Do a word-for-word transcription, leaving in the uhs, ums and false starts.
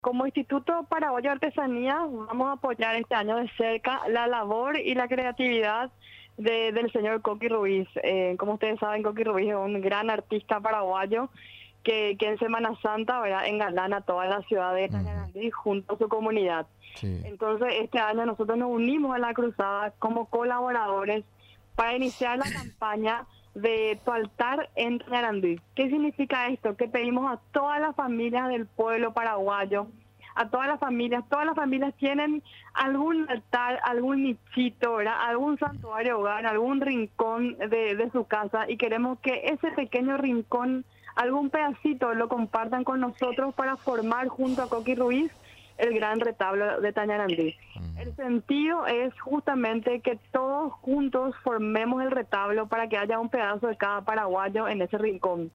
Como Instituto Paraguayo de Artesanía vamos a apoyar este año de cerca la labor y la creatividad de- del señor Coqui Ruiz. Eh, como ustedes saben, Coqui Ruiz es un gran artista paraguayo que, que en Semana Santa, ¿verdad?, engalana toda la ciudad de Ujú. Tañarandí junto a su comunidad. Sí. Entonces, este año nosotros nos unimos a la cruzada como colaboradores para iniciar la campaña de Tu altar en Tañarandí. ¿Qué significa esto? Que pedimos a todas las familias del pueblo paraguayo, a todas las familias, todas las familias tienen algún altar, algún nichito, ¿verdad?, algún santuario hogar, algún rincón de, de su casa, y queremos que ese pequeño rincón, algún pedacito, lo compartan con nosotros para formar junto a Coqui Ruiz el gran retablo de Tañarandí. El sentido es justamente que todos juntos formemos el retablo para que haya un pedazo de cada paraguayo en ese rincón.